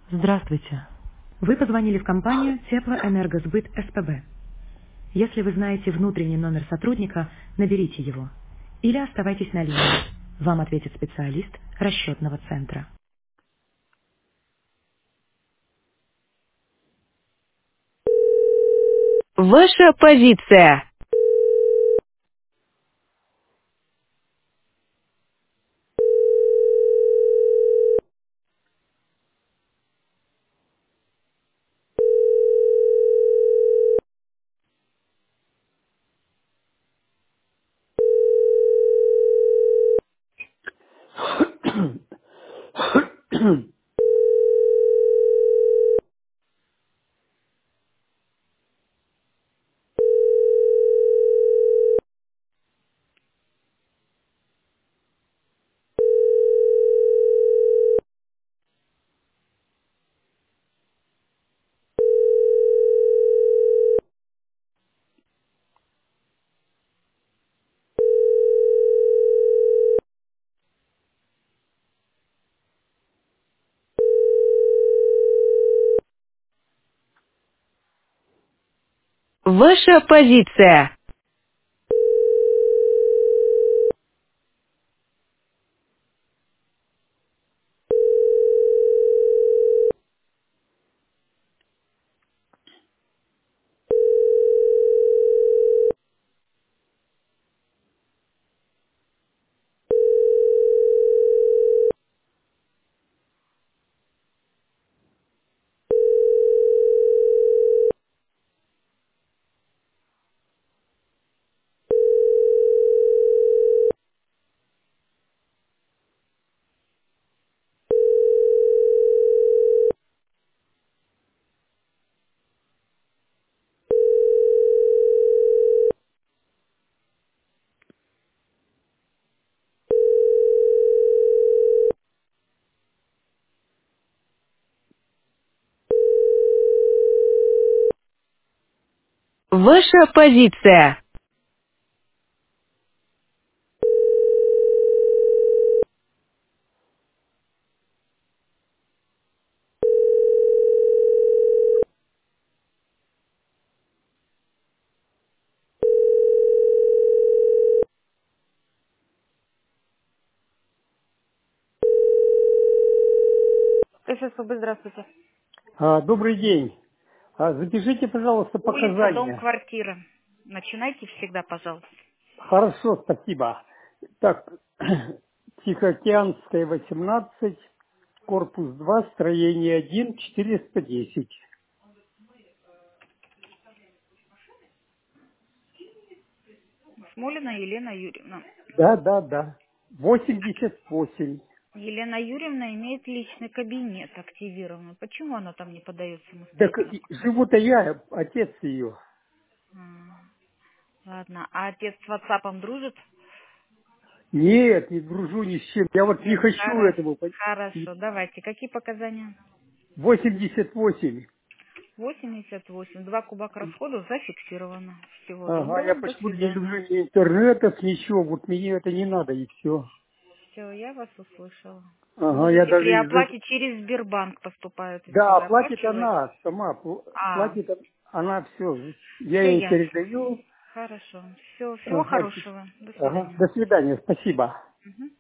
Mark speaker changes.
Speaker 1: Здравствуйте. Вы позвонили в компанию Теплоэнергосбыт СПБ. Если вы знаете внутренний номер сотрудника, наберите его. Или оставайтесь на линии. Вам ответит специалист расчетного центра.
Speaker 2: Ваша позиция. Ваша позиция. Ваша позиция.
Speaker 3: СССР, здравствуйте.
Speaker 4: Добрый день. Запишите, пожалуйста,
Speaker 3: Улица, дом,
Speaker 4: показания.
Speaker 3: квартира. Начинайте всегда, пожалуйста.
Speaker 4: Хорошо, спасибо. Так, Тихоокеанская, 18, корпус 2, строение 1, 410.
Speaker 3: Смолина Елена Юрьевна.
Speaker 4: Да. 88.
Speaker 3: Елена Юрьевна имеет личный кабинет активированный. Почему она там не подает
Speaker 4: Так
Speaker 3: самостоятельно?
Speaker 4: живу-то я, отец ее.
Speaker 3: М, Ладно, а отец с WhatsApp дружит?
Speaker 4: Нет, не дружу ни с чем. Я вот не
Speaker 3: Нет,
Speaker 4: хочу этого.
Speaker 3: хорошо, давайте. Какие показания?
Speaker 4: 88.
Speaker 3: 88. 2 кубок расходов зафиксировано. Всего
Speaker 4: Ага, я
Speaker 3: доброго, до
Speaker 4: почему-то не
Speaker 3: свидания.
Speaker 4: люблю ни интернетов, ничего. Вот мне это не надо, и все.
Speaker 3: Все, я вас услышала.
Speaker 4: Ага, я
Speaker 3: Будете при
Speaker 4: даже
Speaker 3: оплате через Сбербанк поступают
Speaker 4: Да,
Speaker 3: эти
Speaker 4: платит
Speaker 3: оплачивать?
Speaker 4: она сама,
Speaker 3: А,
Speaker 4: платит она все. Я
Speaker 3: все
Speaker 4: ей
Speaker 3: ясно.
Speaker 4: передаю.
Speaker 3: Хорошо. Все, всего
Speaker 4: Ага,
Speaker 3: хорошего. До
Speaker 4: ага.
Speaker 3: свидания.
Speaker 4: До свидания, спасибо.
Speaker 3: Мгм.